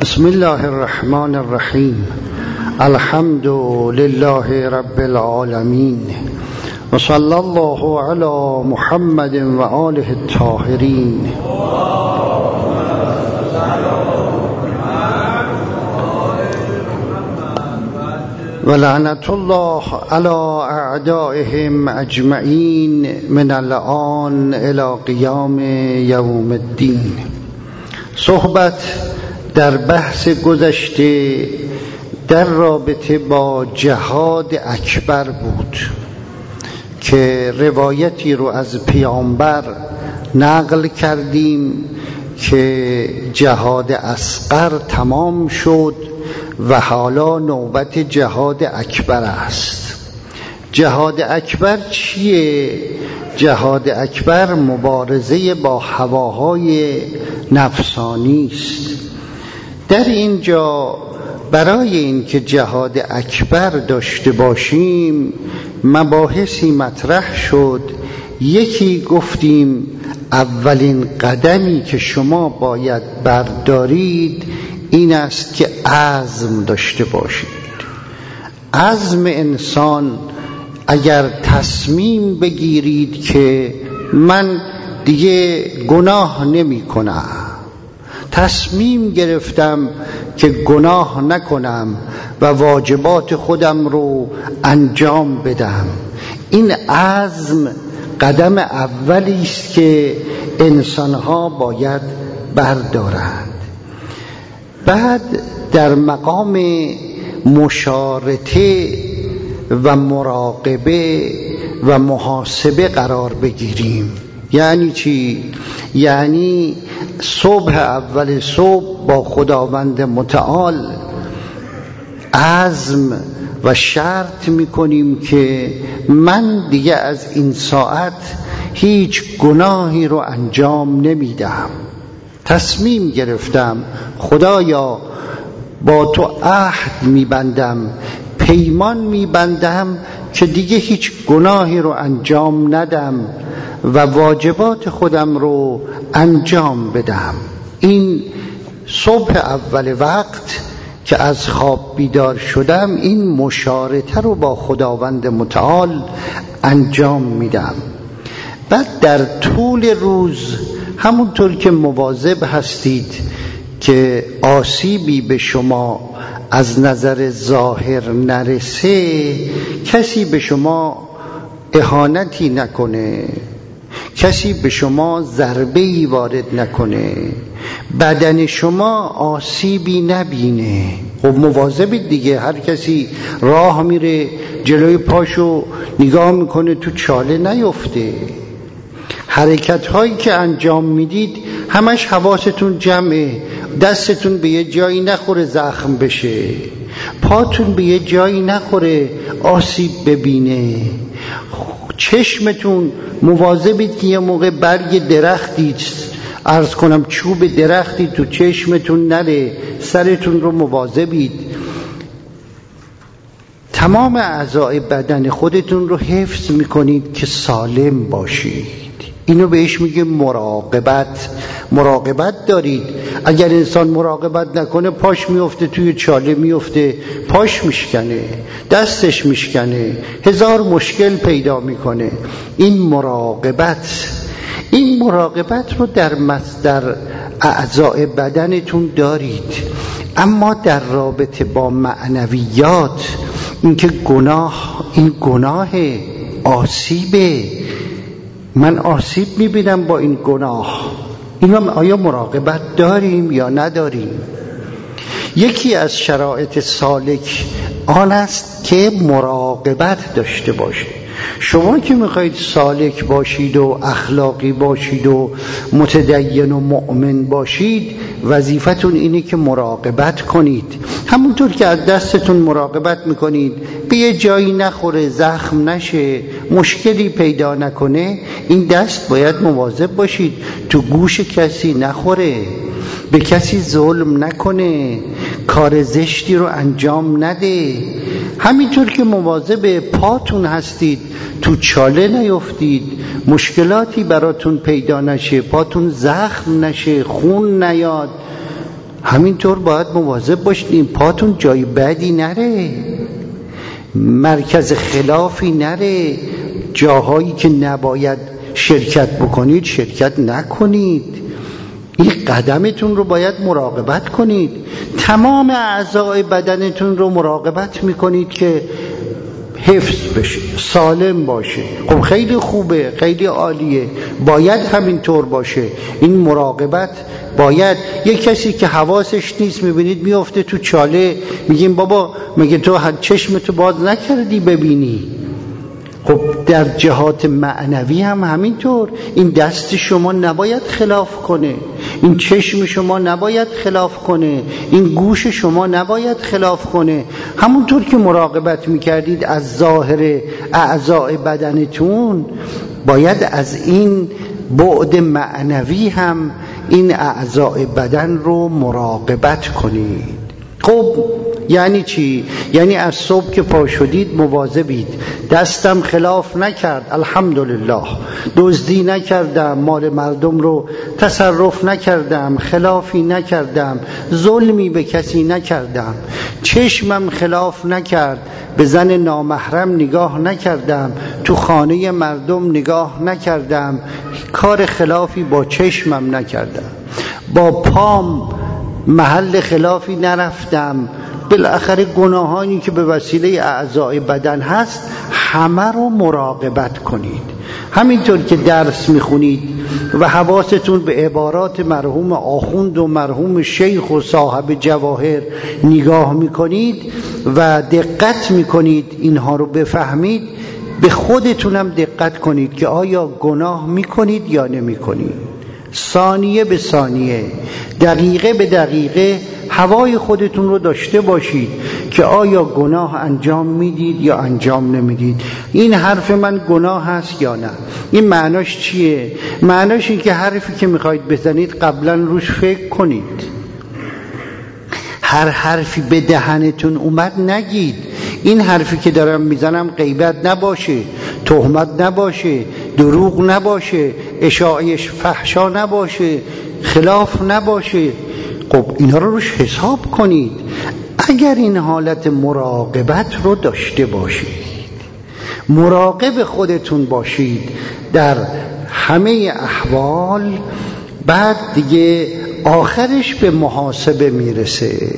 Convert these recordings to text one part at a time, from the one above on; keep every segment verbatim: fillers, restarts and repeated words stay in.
بسم الله الرحمن الرحیم. الحمد لله رب العالمین و صلی الله علی محمد و آله الطاهرین. و لعنت الله علی اعدائهم اجمعین من الآن الی قیام یوم الدین. صحبت در بحث گذشته در رابطه با جهاد اکبر بود که روایتی رو از پیامبر نقل کردیم که جهاد اصغر تمام شد و حالا نوبت جهاد اکبر است. جهاد اکبر چیه؟ جهاد اکبر مبارزه با هواهای نفسانی است. در اینجا برای اینکه جهاد اکبر داشته باشیم مباحثی مطرح شد. یکی گفتیم اولین قدمی که شما باید بردارید این است که عزم داشته باشید. عزم انسان، اگر تصمیم بگیرید که من دیگه گناه نمی کنم، تصمیم گرفتم که گناه نکنم و واجبات خودم رو انجام بدم، این عزم قدم اولی است که انسانها باید بردارند. بعد در مقام مشارطه و مراقبه و محاسبه قرار بگیریم. یعنی چی؟ یعنی صبح اول صبح با خداوند متعال عزم و شرط میکنیم که من دیگه از این ساعت هیچ گناهی رو انجام نمیدم. تصمیم گرفتم خدایا با تو عهد میبندم، پیمان میبندم که دیگه هیچ گناهی رو انجام ندم و واجبات خودم رو انجام بدم. این صبح اول وقت که از خواب بیدار شدم این مشارطه رو با خداوند متعال انجام میدم. بعد در طول روز همونطور که مواظب هستید که آسیبی به شما از نظر ظاهر نرسه، کسی به شما اهانتی نکنه، کسی به شما ضربه‌ای وارد نکنه، بدن شما آسیبی نبینه. خب مواظبید دیگه. هر کسی راه میره جلوی پاشو نگاه میکنه تو چاله نیفته. حرکت هایی که انجام میدید همش حواستون جمعه، دستتون به یه جایی نخوره زخم بشه، پاتون به یه جایی نخوره آسیب ببینه، چشمتون مواظبید که یه موقع برگ درختی عرض کنم چوب درختی تو چشمتون نره، سرتون رو مواظبید. تمام اعضای بدن خودتون رو حفظ میکنید که سالم باشید. اینو بهش میگه مراقبت. مراقبت دارید. اگر انسان مراقبت نکنه پاش میفته توی چاله، میفته پاش میشکنه، دستش میشکنه، هزار مشکل پیدا میکنه. این مراقبت. این مراقبت رو در مصدر اعضای بدنتون دارید. اما در رابطه با معنویات، اینکه گناه، این گناه آسیبه، من آسیب میبینم با این گناه، اینا آیا مراقبت داریم یا نداریم؟ یکی از شرایط سالک آن است که مراقبت داشته باشه. شما که میخواید سالک باشید و اخلاقی باشید و متدین و مؤمن باشید، وظیفتون اینه که مراقبت کنید. همونطور که از دستتون مراقبت میکنید به یه جایی نخوره، زخم نشه، مشکلی پیدا نکنه، این دست باید مواظب باشید تو گوش کسی نخوره، به کسی ظلم نکنه، کار زشتی رو انجام نده. همینطور که مواظب پاتون هستید تو چاله نیفتید، مشکلاتی براتون پیدا نشه، پاتون زخم نشه، خون نیاد، همینطور باید مواظب باشید این پاتون جای بدی نره، مرکز خلافی نره، جاهایی که نباید شرکت بکنید شرکت نکنید. این قدمتون رو باید مراقبت کنید. تمام اعضای بدنتون رو مراقبت میکنید که حفظ بشه، سالم باشه. خب خیلی خوبه، خیلی عالیه، باید همینطور باشه. این مراقبت باید. یک کسی که حواسش نیست میبینید میفته تو چاله، میگیم بابا مگه تو چشمتو باز نکردی ببینی؟ خب در جهات معنوی هم همینطور. این دست شما نباید خلاف کنه، این چشم شما نباید خلاف کنه، این گوش شما نباید خلاف کنه. همونطور که مراقبت میکردید از ظاهر اعضای بدنتون، باید از این بعد معنوی هم این اعضای بدن رو مراقبت کنید. خب یعنی چی؟ یعنی از صبح که پا شدید مواظبید، دستم خلاف نکرد، الحمدلله، دزدی نکردم، مال مردم رو تصرف نکردم، خلافی نکردم، ظلمی به کسی نکردم، چشمم خلاف نکرد، به زن نامحرم نگاه نکردم، تو خانه مردم نگاه نکردم، کار خلافی با چشمم نکردم، با پام محل خلافی نرفتم. بالاخره گناهانی که به وسیله اعضای بدن هست همه رو مراقبت کنید. همینطور که درس میخونید و حواستون به عبارات مرحوم آخوند و مرحوم شیخ و صاحب جواهر نگاه میکنید و دقت میکنید اینها رو بفهمید، به خودتونم دقت کنید که آیا گناه میکنید یا نمیکنید. ثانیه به ثانیه، دقیقه به دقیقه هوای خودتون رو داشته باشید که آیا گناه انجام میدید یا انجام نمیدید. این حرف من گناه هست یا نه؟ این معناش چیه؟ معناش این که حرفی که میخواید بزنید قبلا روش فکر کنید. هر حرفی به دهنتون اومد نگید. این حرفی که دارم میزنم غیبت نباشه، تهمت نباشه، دروغ نباشه، اشاعه فحشا نباشه، خلاف نباشه. خب اینا رو روش حساب کنید. اگر این حالت مراقبت رو داشته باشید، مراقب خودتون باشید در همه احوال، بعد دیگه آخرش به محاسبه میرسه.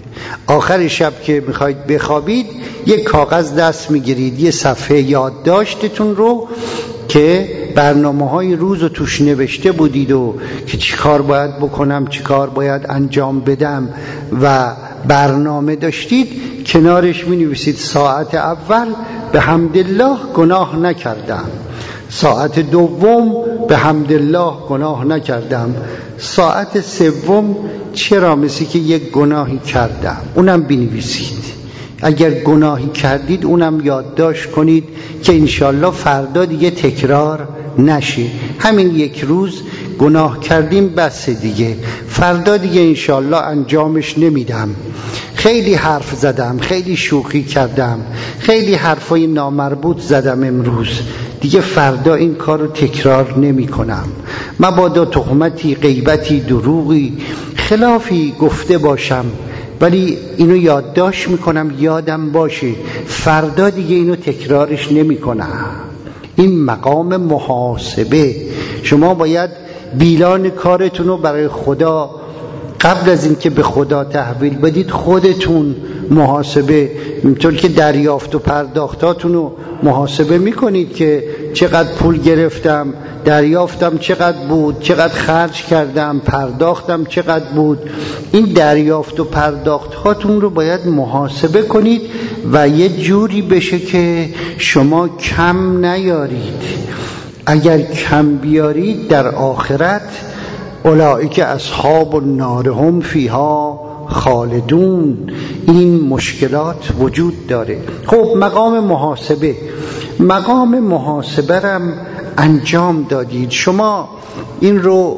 آخر شب که میخواید بخوابید یک کاغذ دست میگیرید، یه صفحه یادداشتتون رو که برنامه های روز رو توش نوشته بودید و که چی کار باید بکنم، چی کار باید انجام بدم و برنامه داشتید، کنارش می نویسید ساعت اول به حمدالله گناه نکردم، ساعت دوم به حمدالله گناه نکردم، ساعت سوم چرا مثل که یک گناهی کردم، اونم بنویسید. اگر گناهی کردید اونم یادداشت کنید که انشالله فردا دیگه تکرار نشه. همین یک روز گناه کردیم بس دیگه، فردا دیگه انشالله انجامش نمیدم. خیلی حرف زدم، خیلی شوخی کردم، خیلی حرفای نامربوط زدم امروز، دیگه فردا این کار رو تکرار نمی کنم. مبادا تهمتی، غیبتی، دروغی، خلافی گفته باشم، ولی اینو یادداشت میکنم یادم باشه، فردا دیگه اینو تکرارش نمی کنم. این مقام محاسبه. شما باید بیلان کارتون رو برای خدا قبل از اینکه به خدا تحویل بدید خودتون محاسبه، اینطور که دریافت و پرداختاتون رو محاسبه میکنید که چقدر پول گرفتم، دریافتم چقدر بود، چقدر خرج کردم، پرداختم چقدر بود. این دریافت و پرداختاتون رو باید محاسبه کنید و یه جوری بشه که شما کم نیارید. اگر کم بیارید در آخرت اولئک اصحاب النار هم فیها خالدون، این مشکلات وجود داره. خب مقام محاسبه، مقام محاسبه رم انجام دادید. شما این رو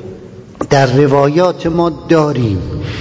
در روایات ما داریم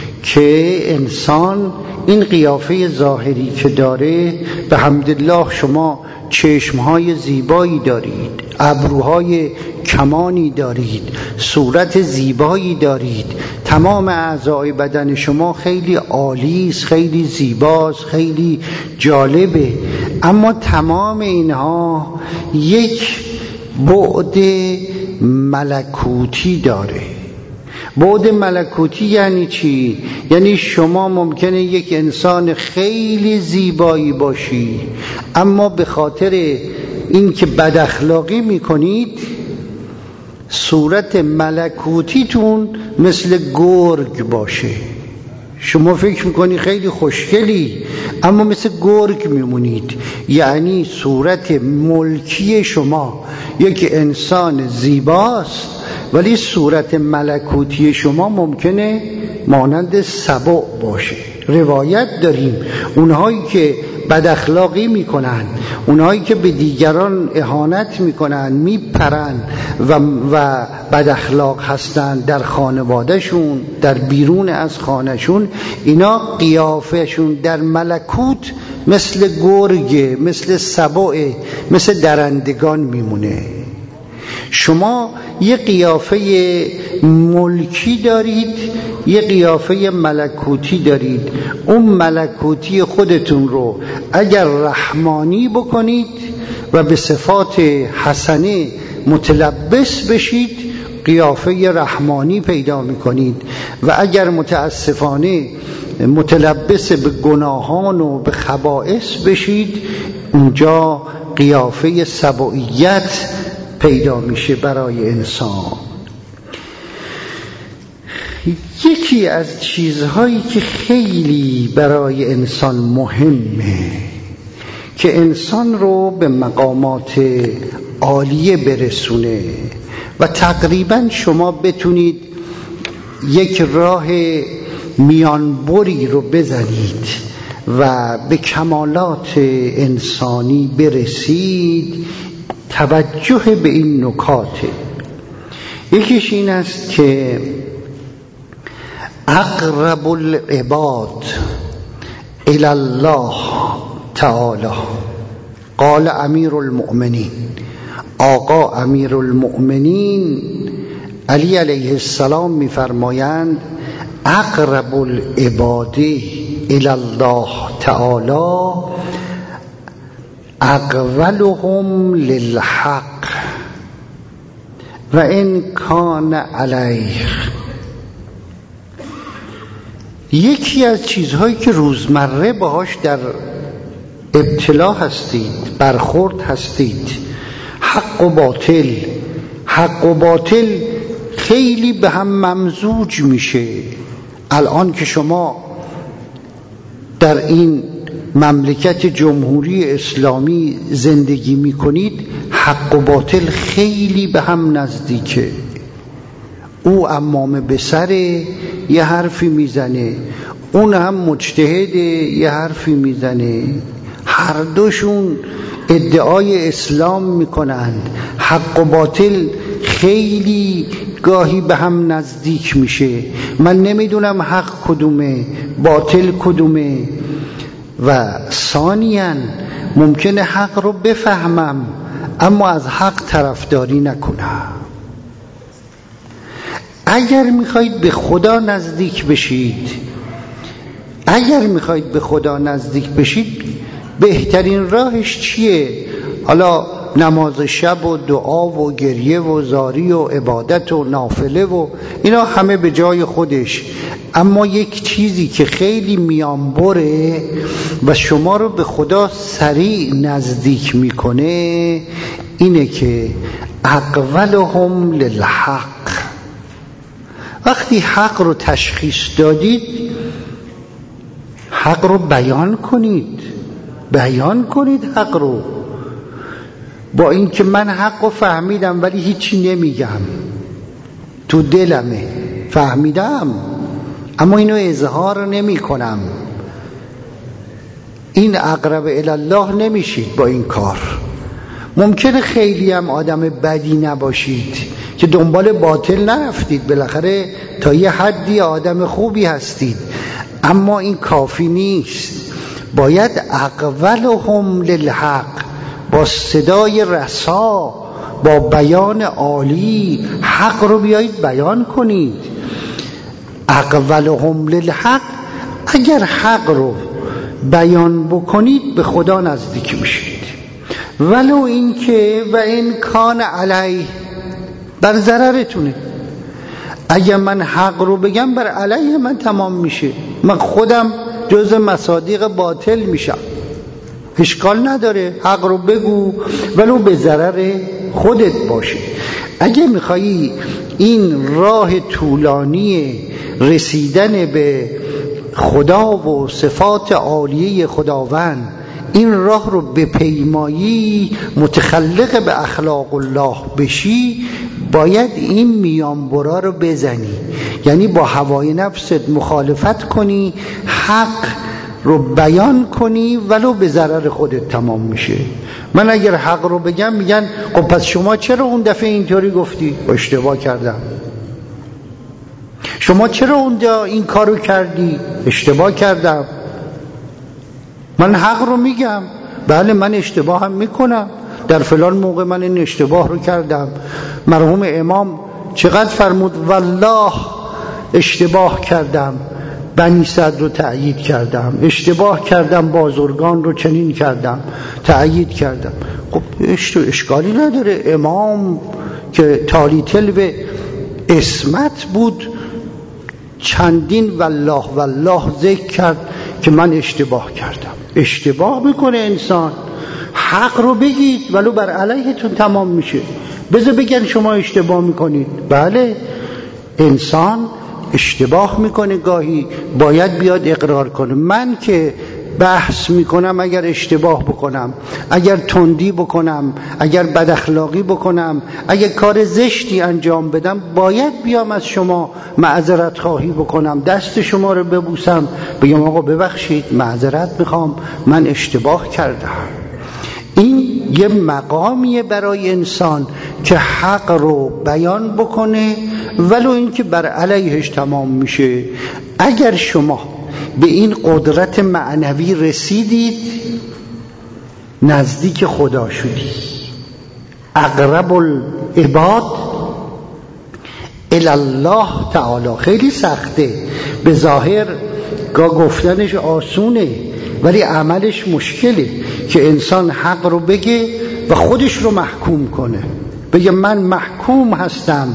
که انسان این قیافه ظاهری که داره، به حمدالله شما چشمهای زیبایی دارید، ابروهای کمانی دارید، صورت زیبایی دارید، تمام اعضای بدن شما خیلی عالی است، خیلی زیباست، خیلی جالبه، اما تمام اینها یک بعد ملکوتی داره. بعد ملکوتی یعنی چی؟ یعنی شما ممکنه یک انسان خیلی زیبایی باشی، اما به خاطر اینکه بد اخلاقی میکنید صورت ملکوتیتون مثل گرگ باشه. شما فکر میکنی خیلی خوشگلی اما مثل گرگ میمونید. یعنی صورت ملکی شما یک انسان زیباست ولی صورت ملکوتی شما ممکنه مانند سبع باشه. روایت داریم اونهایی که بد اخلاقی میکنن، اونهایی که به دیگران اهانت میکنن، میپرن و, و بد اخلاق هستن در خانوادهشون، در بیرون از خانهشون، اینا قیافهشون در ملکوت مثل گرگ، مثل سبع، مثل درندگان میمونه. شما یه قیافه ملکی دارید، یه قیافه ملکوتی دارید. اون ملکوتی خودتون رو اگر رحمانی بکنید و به صفات حسنه متلبس بشید قیافه رحمانی پیدا میکنید، و اگر متاسفانه متلبس به گناهان و به خبائث بشید اونجا قیافه سبعیت پیدا میشه برای انسان. یکی از چیزهایی که خیلی برای انسان مهمه که انسان رو به مقامات عالیه برسونه و تقریبا شما بتونید یک راه میانبری رو بزنید و به کمالات انسانی برسید، توجه به این نکاته. یکیش این است که اقرب العباد الی الله تعالی، قال امیر المؤمنین، آقا امیر المؤمنین علی علیه السلام میفرمایند اقرب العباد الی الله تعالی اقولهم للحق و ان کان علیه. یکی از چیزهایی که روزمره باهاش در ابتلا هستید، برخورد هستید، حق و باطل. حق و باطل خیلی به هم ممزوج میشه. الان که شما در این مملکت جمهوری اسلامی زندگی میکنید حق و باطل خیلی به هم نزدیکه. او امام به سر یه حرفی میزنه، اون هم مجتهد یه حرفی میزنه، هر دوشون ادعای اسلام میکنند. حق و باطل خیلی گاهی به هم نزدیک میشه. من نمیدونم حق کدومه باطل کدومه، و ثانیاً ممکنه حق رو بفهمم اما از حق طرفداری نکنم. اگر میخواید به خدا نزدیک بشید اگر میخواید به خدا نزدیک بشید بهترین راهش چیه؟ حالا نماز شب و دعا و گریه و زاری و عبادت و نافله و اینا همه به جای خودش، اما یک چیزی که خیلی میانبره و شما رو به خدا سریع نزدیک میکنه اینه که اقولهم للحق. وقتی حق رو تشخیص دادید حق رو بیان کنید، بیان کنید حق رو. با اینکه من حق رو فهمیدم ولی هیچی نمیگم، تو دلمه فهمیدم اما اینو اظهار نمی کنم، این اقرب الی الله نمیشید با این کار. ممکنه خیلی هم آدم بدی نباشید که دنبال باطل نرفتید، بالاخره تا یه حدی آدم خوبی هستید، اما این کافی نیست. باید اقولهم للحق، با صدای رسا، با بیان عالی حق رو بیایید بیان کنید. اقولهم للحق، اگر حق رو بیان بکنید به خدا نزدیک میشید. ولو این که و این کان علیه، بر ضررتونه. اگر من حق رو بگم بر علیه من تمام میشه، من خودم جز مصادیق باطل میشم. اشکال نداره، حق رو بگو ولو به ضرر خودت باشه. اگه میخوایی این راه طولانی رسیدن به خدا و صفات عالیه خداوند، این راه رو به پیمایی متخلق به اخلاق الله بشی، باید این میانبرا رو بزنی، یعنی با هوای نفست مخالفت کنی، حق رو بیان کنی ولو به ضرر خودت تمام میشه. من اگر حق رو بگم میگن خب پس شما چرا اون دفعه اینطوری گفتی؟ اشتباه کردم. شما چرا اون این کارو کردی؟ اشتباه کردم. من حق رو میگم، بله من اشتباه هم میکنم، در فلان موقع من این اشتباه رو کردم. مرحوم امام چقدر فرمود والله اشتباه کردم، بنی صدر رو تأیید کردم، اشتباه کردم بازرگان رو چنین کردم، تأیید کردم. خب اشکالی نداره، امام که تالی تلو اسمت بود چندین والله والله ذکر کرد که من اشتباه کردم. اشتباه میکنه انسان، حق رو بگید ولو بر علیهتون تمام میشه. بذار بگن شما اشتباه میکنید. بله انسان اشتباه میکنه، گاهی باید بیاد اقرار کنه. من که بحث میکنم اگر اشتباه بکنم، اگر تندی بکنم، اگر بد اخلاقی بکنم، اگر کار زشتی انجام بدم، باید بیام از شما معذرت خواهی بکنم، دست شما رو ببوسم، بگم آقا ببخشید معذرت میخوام من اشتباه کردم. این یه مقامیه برای انسان که حق رو بیان بکنه ولو این که بر علیهش تمام میشه. اگر شما به این قدرت معنوی رسیدید، نزدیک خدا شدید. اقرب العباد الی الله تعالی. خیلی سخته، به ظاهر گفتنش آسونه ولی عملش مشکله که انسان حق رو بگه و خودش رو محکوم کنه، بگه من محکوم هستم،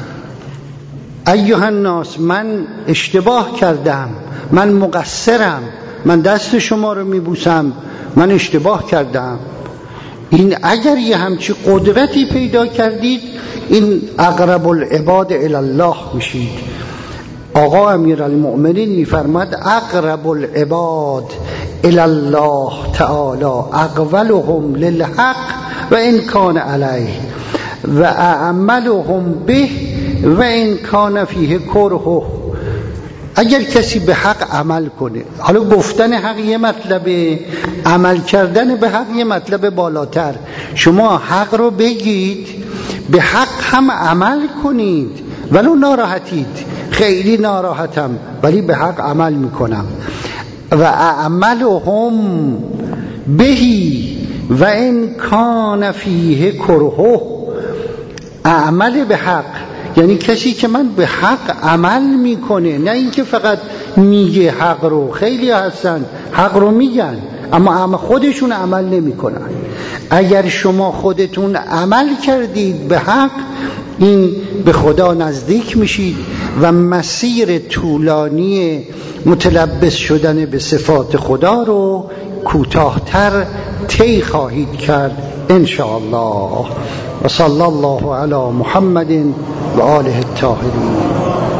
ایها الناس من اشتباه کردم، من مقصرم، من دست شما رو میبوسم، من اشتباه کردم. این اگر یه همچی قدرتی پیدا کردید، این اقرب العباد الی الله میشید. آقا امیرالمؤمنین میفرماد اقرب العباد الی الله تعالی اقولهم للحق و ان کان علیه و اعملهم به و ان کان فیه کره. اگر کسی به حق عمل کنه، حالا گفتن حق یه مطلبه، عمل کردن به حق یه مطلب بالاتر. شما حق رو بگید، به حق هم عمل کنید ولو ناراحتید، خیلی ناراحتم ولی به حق عمل میکنم. و اعملهم بهی و ان کان فیه کره. عمل به حق یعنی کسی که من به حق عمل میکنه، نه اینکه فقط میگه حق رو. خیلی هستن حق رو میگن اما خودشون عمل نمیکنن. اگر شما خودتون عمل کردید به حق، این به خدا نزدیک میشید و مسیر طولانی متلبس شدن به صفات خدا رو کوتاه‌تر طی خواهید کرد ان شاء الله. و صلی الله علی محمد و آله الطاهرین.